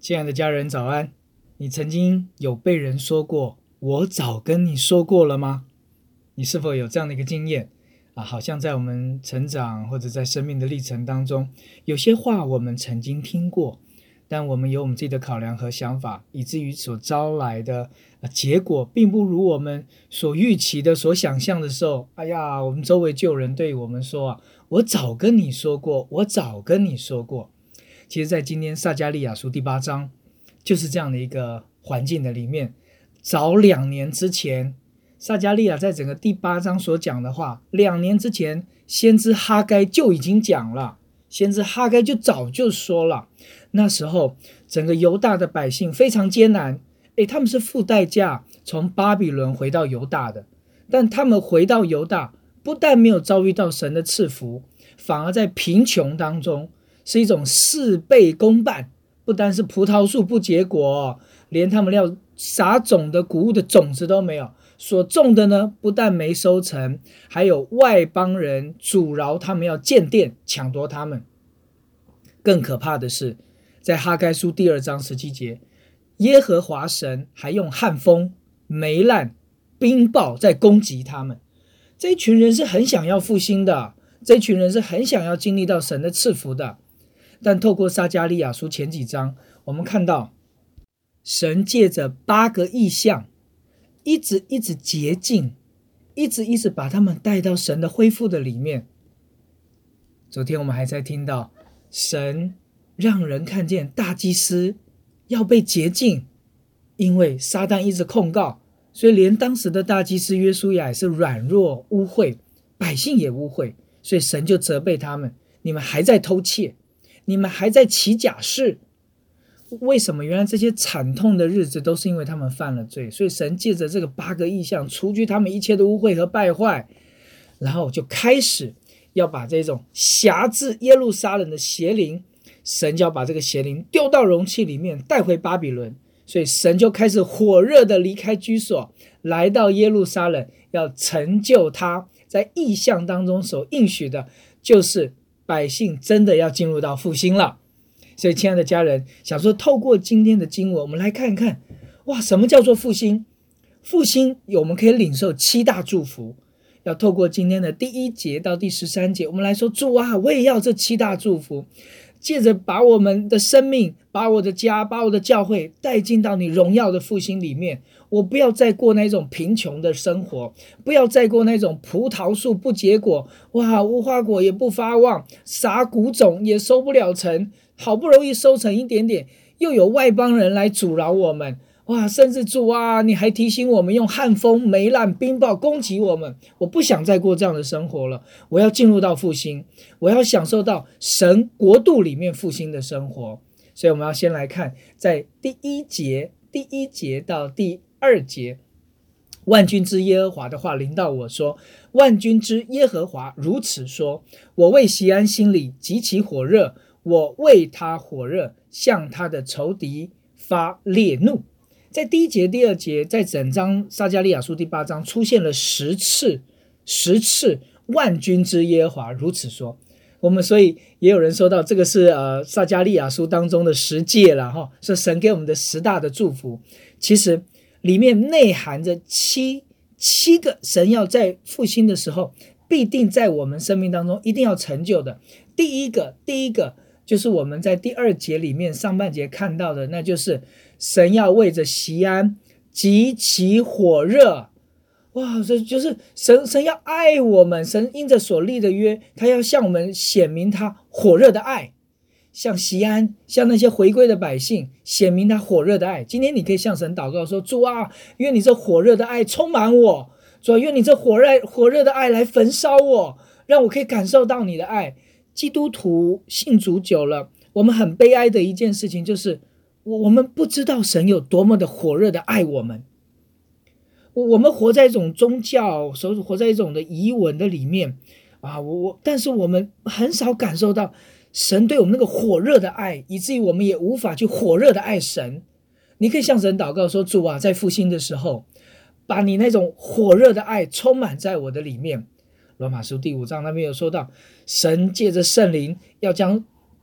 亲爱的家人早安，你曾经有被人说过我早跟你说过了吗？你是否有这样的一个经验好像在我们成长或者在生命的历程当中，有些话我们曾经听过，但我们有我们自己的考量和想法，以至于所招来的结果并不如我们所预期的所想象的时候，我们周围就有人对我们说我早跟你说过，我早跟你说过。其实在今天撒迦利亚书第8章就是这样的一个环境的里面，早2年之前撒迦利亚在整个第8章所讲的话，2年之前先知哈该就已经讲了，先知哈该就早就说了。那时候整个犹大的百姓非常艰难，他们是付代价从巴比伦回到犹大的，但他们回到犹大不但没有遭遇到神的赐福，反而在贫穷当中是一种事倍功半，不单是葡萄树不结果，连他们要撒种的谷物的种子都没有，所种的呢不但没收成，还有外邦人阻挠他们要建殿，抢夺他们。更可怕的是，在哈该书第2章17节，耶和华神还用旱风、霉烂、冰雹在攻击他们。这一群人是很想要复兴的，这一群人是很想要经历到神的赐福的。但透过撒迦利亚书前几章，我们看到神借着8个异象一直洁净，一直把他们带到神的恢复的里面。昨天我们还在听到神让人看见大祭司要被洁净，因为撒旦一直控告，所以连当时的大祭司约书亚也是软弱污秽，百姓也污秽，所以神就责备他们，你们还在偷窃，你们还在起假誓。为什么？原来这些惨痛的日子都是因为他们犯了罪，所以神借着这个8个异象除去他们一切的污秽和败坏，然后就开始要把这种辖制耶路撒冷的邪灵，神就要把这个邪灵丢到容器里面带回巴比伦。所以神就开始火热的离开居所，来到耶路撒冷，要成就他在异象当中所应许的，就是百姓真的要进入到复兴了。所以亲爱的家人，想说透过今天的经文，我们来看看什么叫做复兴。复兴我们可以领受7大祝福，要透过今天的第1节到第13节，我们来说，主我也要这7大祝福，借着把我们的生命，把我的家，把我的教会带进到你荣耀的复兴里面。我不要再过那种贫穷的生活，不要再过那种葡萄树不结果，无花果也不发旺，撒谷种也收不了成，好不容易收成一点点，又有外邦人来阻挠我们，甚至主你还提醒我们用旱风、霉烂、冰雹攻击我们。我不想再过这样的生活了，我要进入到复兴，我要享受到神国度里面复兴的生活。所以我们要先来看在第1节到第2节，万军之耶和华的话临到我说，万军之耶和华如此说，我为锡安心里极其火热，我为他火热，向他的仇敌发烈怒。在第1节第2节，在整章撒迦利亚书第8章出现了10次万军之耶和华如此说。我们所以也有人说到这个是撒迦利亚书当中的10诫了是神给我们的10大的祝福。其实里面内含着七个神要在复兴的时候必定在我们生命当中一定要成就的。第一个就是我们在第2节里面上半节看到的，那就是神要为着锡安极其火热。这就是神要爱我们，神因着所立的约，他要向我们显明他火热的爱，向锡安，向那些回归的百姓显明他火热的爱。今天你可以向神祷告说，主愿你这火热的爱充满我，主愿你这火热的爱来焚烧我，让我可以感受到你的爱。基督徒信主久了，我们很悲哀的一件事情就是我们不知道神有多么的火热的爱我们。我们活在一种宗教，活在一种的仪文的里面但是我们很少感受到神对我们那个火热的爱，以至于我们也无法去火热的爱神。你可以向神祷告说，主在复兴的时候，把你那种火热的爱充满在我的里面。罗马书第5章那边有说到，神借着圣灵要将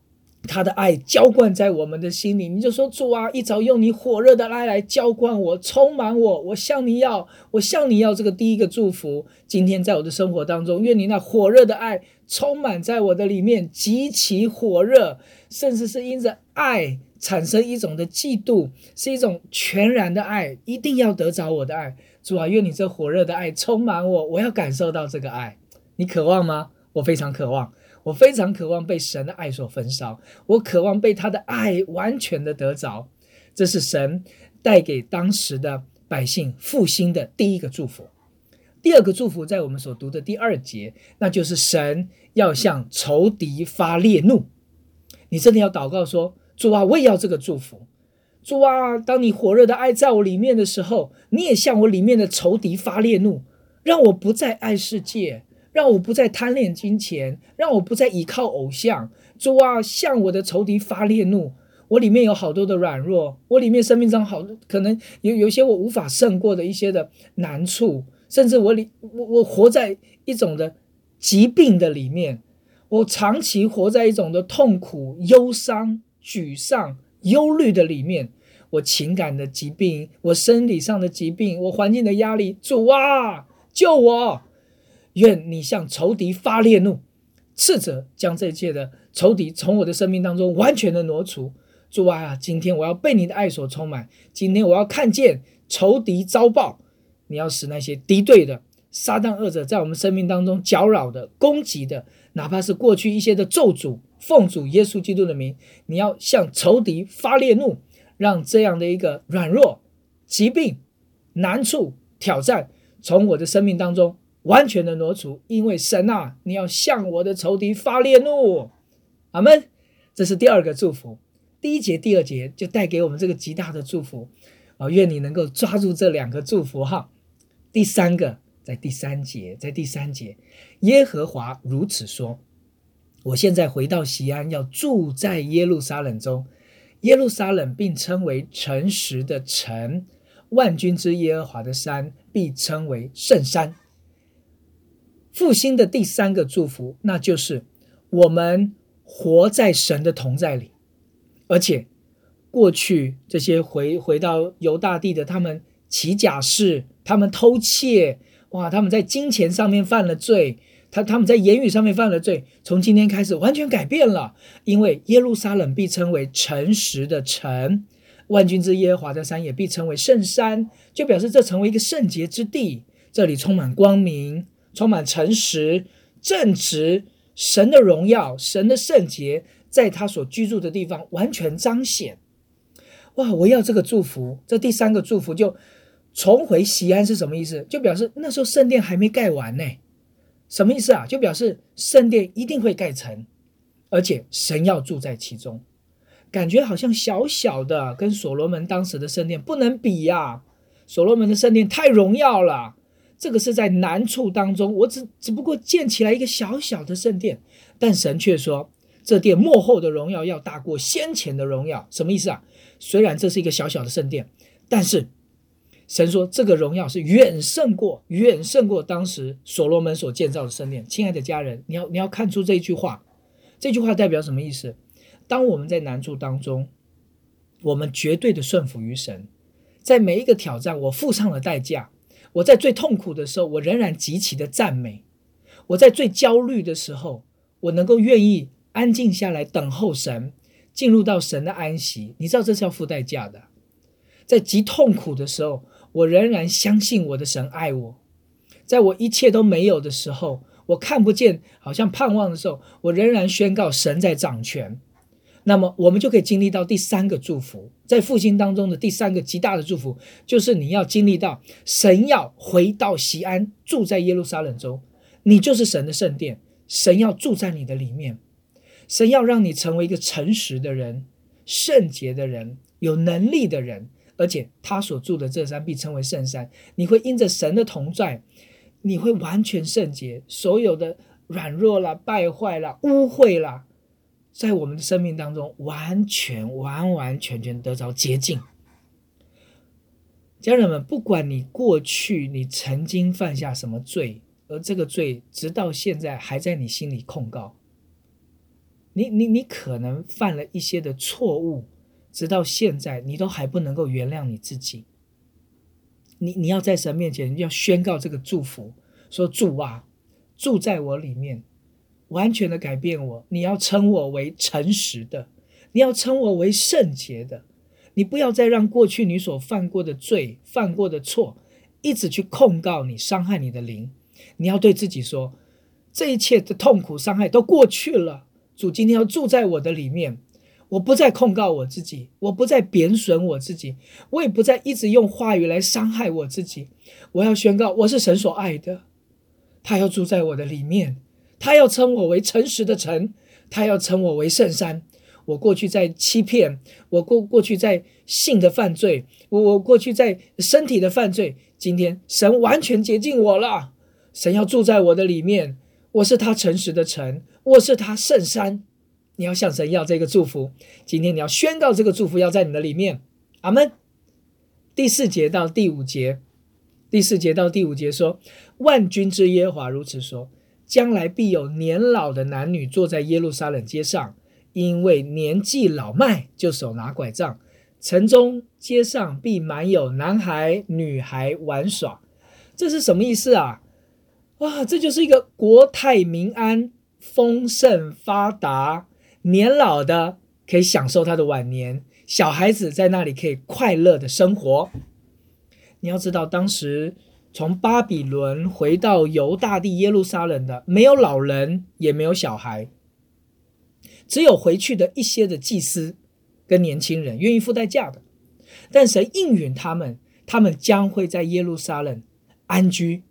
他的爱浇灌在我们的心里，你就说主啊，一早用你火热的爱来浇灌我，充满我，我向你要这个第一个祝福。今天在我的生活当中，愿你那火热的爱充满在我的里面，极其火热，甚至是因着爱产生一种的嫉妒，是一种全然的爱，一定要得着我的爱。主啊，愿你这火热的爱充满我，我要感受到这个爱。你渴望吗？我非常渴望，我非常渴望被神的爱所焚烧，我渴望被他的爱完全的得着。这是神带给当时的百姓复兴的第一个祝福。第二个祝福在我们所读的第2节，那就是神要向仇敌发烈怒。你真的要祷告说，主啊，我也要这个祝福。主啊，当你火热的爱在我里面的时候，你也向我里面的仇敌发烈怒，让我不再爱世界，让我不再贪恋金钱，让我不再依靠偶像。主啊，向我的仇敌发烈怒。我里面有好多的软弱，我里面生命中可能有一些我无法胜过的一些的难处，甚至我活在一种的疾病的里面，我长期活在一种的痛苦、忧伤、沮丧、忧虑的里面，我情感的疾病，我生理上的疾病，我环境的压力。主啊，救我！愿你向仇敌发烈怒，斥责将这一切的仇敌从我的生命当中完全的挪除。主啊，今天我要被你的爱所充满，今天我要看见仇敌遭报，你要使那些敌对的撒旦恶者在我们生命当中搅扰的、攻击的，哪怕是过去一些的咒诅，奉主耶稣基督的名，你要向仇敌发烈怒，让这样的一个软弱、疾病、难处、挑战从我的生命当中完全的挪除。因为神啊，你要向我的仇敌发烈怒。阿们。这是第2个祝福。第1节、第2节就带给我们这个极大的祝福。愿你能够抓住这2个祝福哈。第3个在第3节，耶和华如此说，我现在回到锡安，要住在耶路撒冷中。耶路撒冷并称为诚实的城，万军之耶和华的山必称为圣山。复兴的第3个祝福，那就是我们活在神的同在里。而且过去这些回到犹大地的，他们起假誓，他们偷窃，他们在金钱上面犯了罪，他们在言语上面犯了罪，从今天开始完全改变了。因为耶路撒冷必称为诚实的城，万军之耶和华的山也必称为圣山，就表示这成为一个圣洁之地，这里充满光明，充满诚实、正直，神的荣耀、神的圣洁在他所居住的地方完全彰显。我要这个祝福。这第3个祝福就重回锡安是什么意思？就表示那时候圣殿还没盖完呢。什么意思啊？就表示圣殿一定会盖成，而且神要住在其中。感觉好像小小的，跟所罗门当时的圣殿不能比呀。所罗门的圣殿太荣耀了，这个是在难处当中，我只不过建起来一个小小的圣殿，但神却说这殿末后的荣耀要大过先前的荣耀。什么意思啊？虽然这是一个小小的圣殿，但是神说这个荣耀是远胜过当时所罗门所建造的圣殿。亲爱的家人，你要看出这句话，这句话代表什么意思？当我们在难处当中，我们绝对的顺服于神，在每一个挑战我付上了代价，我在最痛苦的时候我仍然极其的赞美，我在最焦虑的时候我能够愿意安静下来等候神，进入到神的安息。你知道这是要付代价的。在极痛苦的时候，我仍然相信我的神爱我。在我一切都没有的时候，我看不见好像盼望的时候，我仍然宣告神在掌权。那么我们就可以经历到第3个祝福，在复兴当中的第3个极大的祝福，就是你要经历到神要回到锡安，住在耶路撒冷中。你就是神的圣殿，神要住在你的里面，神要让你成为一个诚实的人，圣洁的人，有能力的人，而且他所住的这山必称为圣山。你会因着神的同在，你会完全圣洁，所有的软弱啦、败坏啦、污秽啦，在我们的生命当中完全得着洁净。家人们，不管你过去你曾经犯下什么罪，而这个罪直到现在还在你心里控告， 你可能犯了一些的错误，直到现在你都还不能够原谅你自己。你要在神面前要宣告这个祝福，说主啊，住在我里面，完全的改变我。你要称我为诚实的，你要称我为圣洁的。你不要再让过去你所犯过的罪、犯过的错一直去控告你，伤害你的灵。你要对自己说，这一切的痛苦伤害都过去了，主今天要住在我的里面，我不再控告我自己，我不再贬损我自己，我也不再一直用话语来伤害我自己。我要宣告我是神所爱的，他要住在我的里面，他要称我为诚实的城，他要称我为圣山。我过去在欺骗，我过去在性的犯罪，我过去在身体的犯罪，今天神完全洁净我了。神要住在我的里面，我是他诚实的城，我是他圣山。你要向神要这个祝福，今天你要宣告这个祝福要在你的里面。阿们。第4节到第5节，第4节到第5节说，万军之耶和华如此说，将来必有年老的男女坐在耶路撒冷街上，因为年纪老迈，就手拿拐杖，城中街上必满有男孩女孩玩耍。这是什么意思啊？哇，这就是一个国泰民安、丰盛发达，年老的可以享受他的晚年，小孩子在那里可以快乐的生活。你要知道，当时从巴比伦回到犹大地耶路撒冷的，没有老人，也没有小孩，只有回去的一些的祭司跟年轻人愿意付代价的。但神应允他们，他们将会在耶路撒冷安居，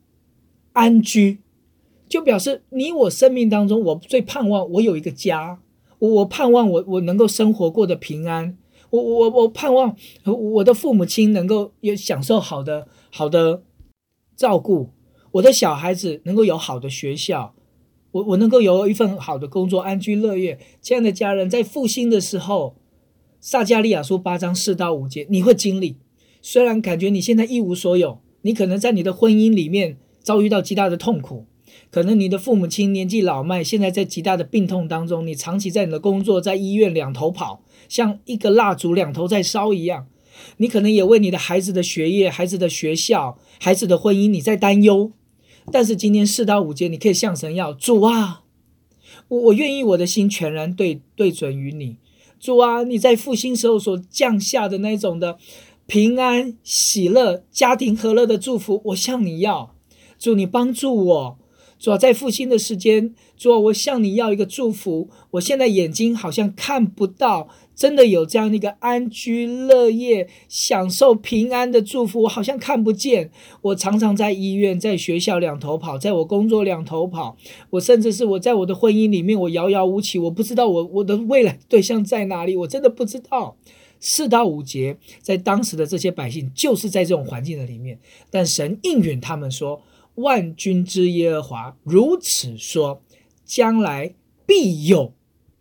就表示你我生命当中，我最盼望我有一个家，我盼望我能够生活过得平安，我盼望我的父母亲能够有享受好的照顾，我的小孩子能够有好的学校，我能够有一份好的工作，安居乐业。亲爱的家人，在复兴的时候，撒迦利亚书8章4到5节你会经历，虽然感觉你现在一无所有，你可能在你的婚姻里面遭遇到极大的痛苦，可能你的父母亲年纪老迈，现在在极大的病痛当中，你长期在你的工作，在医院两头跑，像一个蜡烛两头在烧一样。你可能也为你的孩子的学业、孩子的学校、孩子的婚姻你在担忧。但是今天4到5节你可以向神要，主啊，我愿意我的心全然对准于你。主啊，你在复兴时候所降下的那种的平安喜乐、家庭和乐的祝福，我向你要。主，你帮助我。主啊，在复兴的时间，主啊，我向你要一个祝福。我现在眼睛好像看不到真的有这样的一个安居乐业、享受平安的祝福，我好像看不见。我常常在医院、在学校两头跑，在我工作两头跑，我甚至是我在我的婚姻里面，我遥遥无期，我不知道我的未来对象在哪里，我真的不知道。4到5节，在当时的这些百姓就是在这种环境的里面，但神应允他们说，万军之耶和华如此说，将来必有。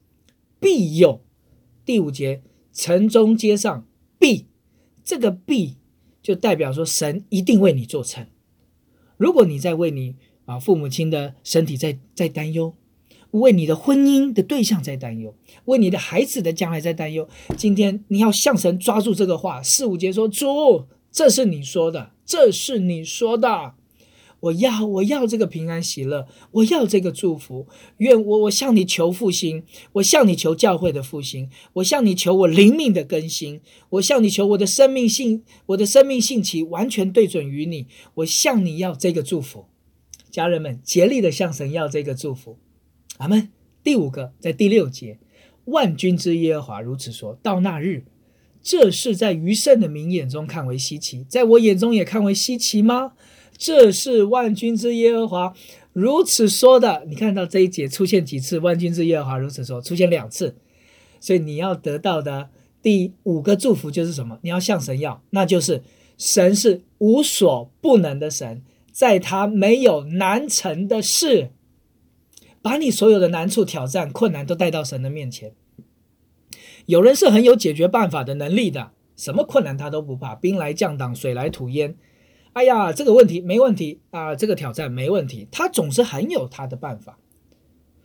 第5节，城中街上必，这个必就代表说神一定为你做成。如果你在为你父母亲的身体在担忧，为你的婚姻的对象在担忧，为你的孩子的将来在担忧，今天你要向神抓住这个话。4、5节说，主，这是你说的，这是你说的，我要这个平安喜乐，我要这个祝福。愿我向你求复兴，我向你求教会的复兴，我向你求我灵命的更新，我向你求我的生命兴起完全对准于你，我向你要这个祝福。家人们，竭力的向神要这个祝福。阿们。第5个，在第6节，万军之耶和华如此说，到那日，这是在余剩的民眼中看为稀奇，在我眼中也看为稀奇吗？这是万军之耶和华如此说的。你看到这一节出现几次？万军之耶和华如此说，出现2次。所以你要得到的第5个祝福就是什么？你要向神要，那就是神是无所不能的神，在他没有难成的事。把你所有的难处、挑战、困难都带到神的面前。有人是很有解决办法的能力的，什么困难他都不怕，兵来将挡，水来土淹。哎呀，这个问题没问题啊，这个挑战没问题，他总是很有他的办法。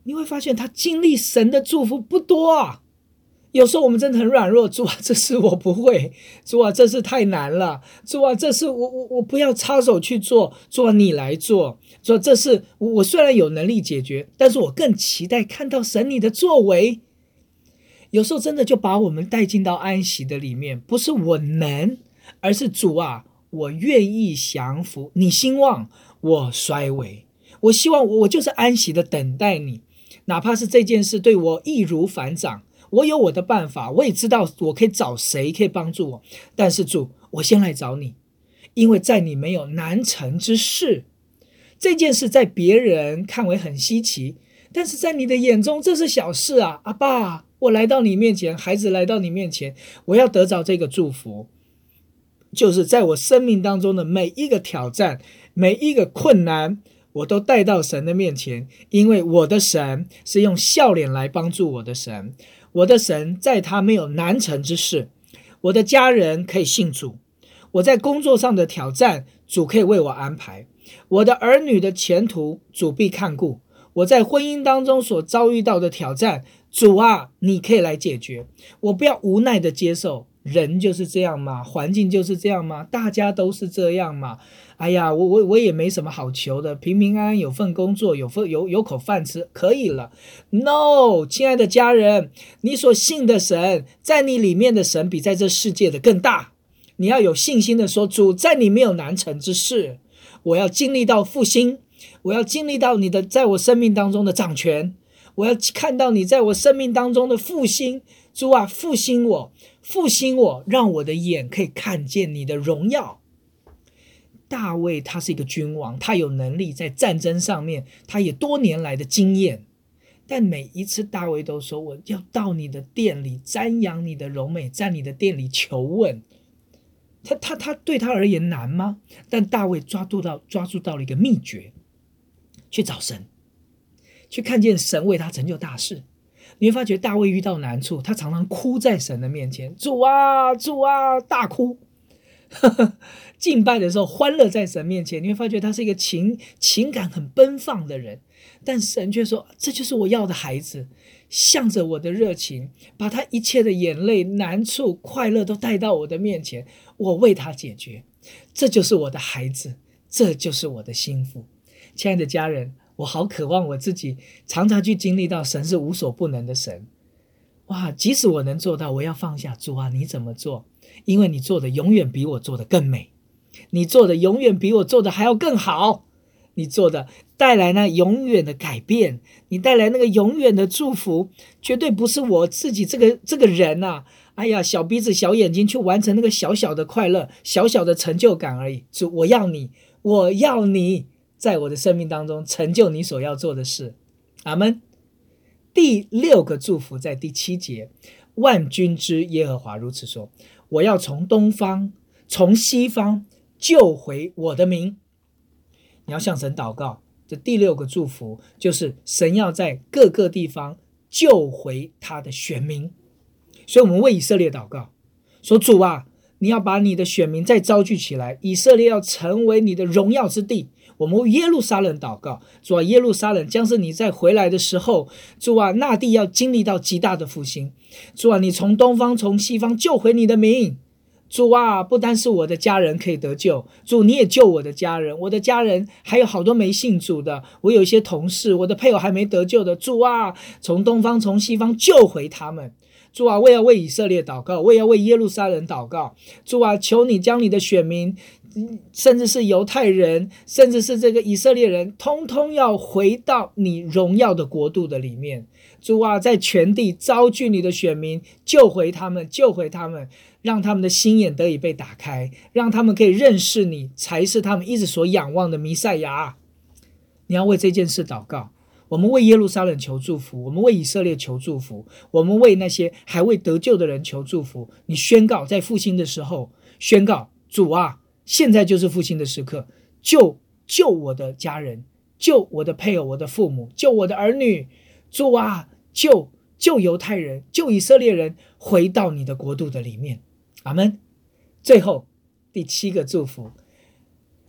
你会发现他经历神的祝福不多啊。有时候我们真的很软弱，主啊，这事我不会，主啊，这事太难了，主啊，这事我不要插手去做，主啊，你来做，主啊，这事我虽然有能力解决，但是我更期待看到神你的作为。有时候真的就把我们带进到安息的里面，不是我能，而是主啊，我愿意降服，你兴旺，我衰微，我希望我就是安息的等待你，哪怕是这件事对我易如反掌，我有我的办法，我也知道我可以找谁可以帮助我，但是主，我先来找你，因为在你没有难成之事。这件事在别人看为很稀奇，但是在你的眼中这是小事啊。阿爸，我来到你面前，孩子来到你面前，我要得着这个祝福，就是在我生命当中的每一个挑战，每一个困难，我都带到神的面前，因为我的神是用笑脸来帮助我的神，我的神在他没有难成之事，我的家人可以信主，我在工作上的挑战，主可以为我安排，我的儿女的前途，主必看顾，我在婚姻当中所遭遇到的挑战，主啊，你可以来解决，我不要无奈的接受，人就是这样嘛，环境就是这样嘛，大家都是这样嘛，哎呀，我也没什么好求的，平平安安有份工作，有口饭吃，可以了。No， 亲爱的家人，你所信的神，在你里面的神比在这世界的更大。你要有信心的说，主，在你没有难成之事，我要经历到复兴，我要经历到你的在我生命当中的掌权，我要看到你在我生命当中的复兴。主啊，复兴我，复兴我，让我的眼可以看见你的荣耀。大卫他是一个君王，他有能力在战争上面，他也多年来的经验，但每一次大卫都说，我要到你的殿里瞻仰你的荣美，在你的殿里求问。他对他而言难吗？但大卫抓住到了一个秘诀，去找神，去看见神为他成就大事。你会发觉大卫遇到难处，他常常哭在神的面前，主啊主啊，大哭敬拜的时候欢乐在神面前，你会发觉他是一个情感很奔放的人，但神却说，这就是我要的孩子，向着我的热情，把他一切的眼泪难处快乐都带到我的面前，我为他解决，这就是我的孩子，这就是我的心腹。亲爱的家人，我好渴望我自己常常去经历到神是无所不能的神。哇，即使我能做到，我要放下，主啊，你怎么做？因为你做的永远比我做的更美，你做的永远比我做的还要更好，你做的带来那永远的改变，你带来那个永远的祝福，绝对不是我自己这个人啊，哎呀，小鼻子小眼睛去完成那个小小的快乐，小小的成就感而已。主，我要你在我的生命当中成就你所要做的事。阿们。第6个祝福在第7节，万军之耶和华如此说，我要从东方从西方救回我的民。你要向神祷告，这第6个祝福就是神要在各个地方救回他的选民。所以我们为以色列祷告，说，主啊，你要把你的选民再招聚起来，以色列要成为你的荣耀之地。我们为耶路撒冷祷告，主啊，耶路撒冷将是你在回来的时候，主啊，那地要经历到极大的复兴。主啊，你从东方从西方救回你的民。主啊，不单是我的家人可以得救，主，你也救我的家人，我的家人还有好多没信主的，我有一些同事，我的配偶还没得救的，主啊，从东方从西方救回他们。主啊，我也要为以色列祷告，我也要为耶路撒冷祷告。主啊，求你将你的选民，甚至是犹太人，甚至是这个以色列人，通通要回到你荣耀的国度的里面。主啊，在全地招聚你的选民，救回他们，让他们的心眼得以被打开，让他们可以认识你才是他们一直所仰望的弥赛亚。你要为这件事祷告。我们为耶路撒冷求祝福，我们为以色列求祝福，我们为那些还未得救的人求祝福。你宣告，在复兴的时候宣告，主啊，现在就是复兴的时刻，救我的家人，救我的配偶，我的父母，救我的儿女。主啊，救犹太人，救以色列人回到你的国度的里面。阿们。最后第7个祝福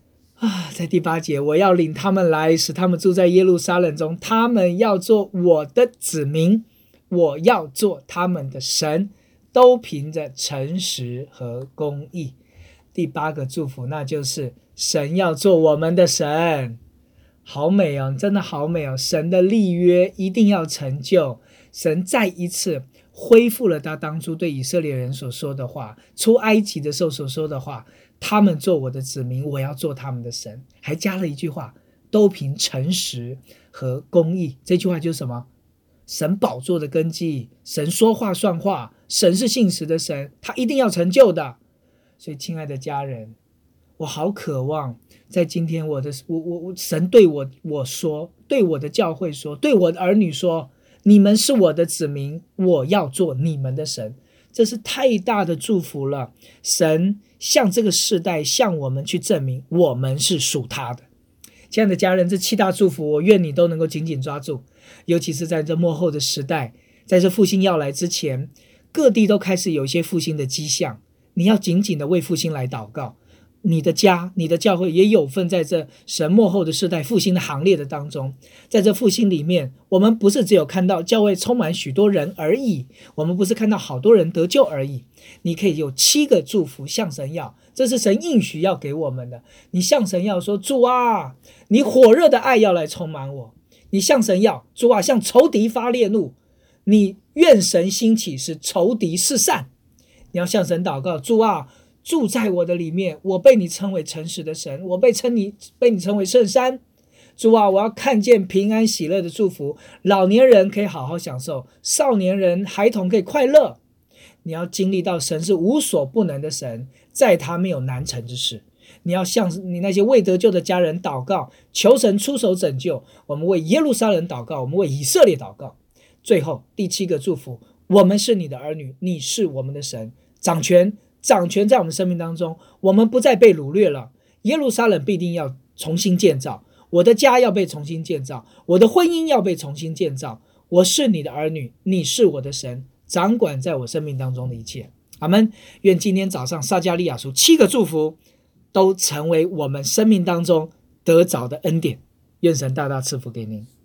在第8节，我要领他们来，使他们住在耶路撒冷中，他们要做我的子民，我要做他们的神，都凭着诚实和公义。第8个祝福，那就是神要做我们的神。好美哦，真的好美哦！神的立约一定要成就，神再一次恢复了他当初对以色列人所说的话，出埃及的时候所说的话，他们做我的子民，我要做他们的神，还加了一句话，都凭诚实和公义。这句话就是什么？神宝座的根基，神说话算话，神是信实的神，他一定要成就的。所以亲爱的家人，我好渴望在今天神对我说，对我的教会说，对我的儿女说，你们是我的子民，我要做你们的神。这是太大的祝福了。神向这个世代，向我们去证明我们是属他的。亲爱的家人，这7大祝福我愿你都能够紧紧抓住，尤其是在这末后的时代，在这复兴要来之前，各地都开始有一些复兴的迹象，你要紧紧的为复兴来祷告。你的家，你的教会也有份在这神末后的世代复兴的行列的当中。在这复兴里面，我们不是只有看到教会充满许多人而已，我们不是看到好多人得救而已。你可以有7个祝福向神要，这是神应许要给我们的。你向神要说，主啊，你火热的爱要来充满我。你向神要，主啊，向仇敌发烈怒，你愿神兴起，使仇敌四散。你要向神祷告，主啊，住在我的里面，我被你称为诚实的神，我被你称为圣山。主啊，我要看见平安喜乐的祝福，老年人可以好好享受，少年人孩童可以快乐。你要经历到神是无所不能的神，在他没有难成之事。你要向你那些未得救的家人祷告，求神出手拯救。我们为耶路撒冷祷告，我们为以色列祷告。最后第7个祝福，我们是你的儿女，你是我们的神，掌权在我们生命当中，我们不再被掳掠了。耶路撒冷必定要重新建造，我的家要被重新建造，我的婚姻要被重新建造。我是你的儿女，你是我的神，掌管在我生命当中的一切。阿们。愿今天早上撒迦利亚书7个祝福都成为我们生命当中得着的恩典。愿神大大赐福给您。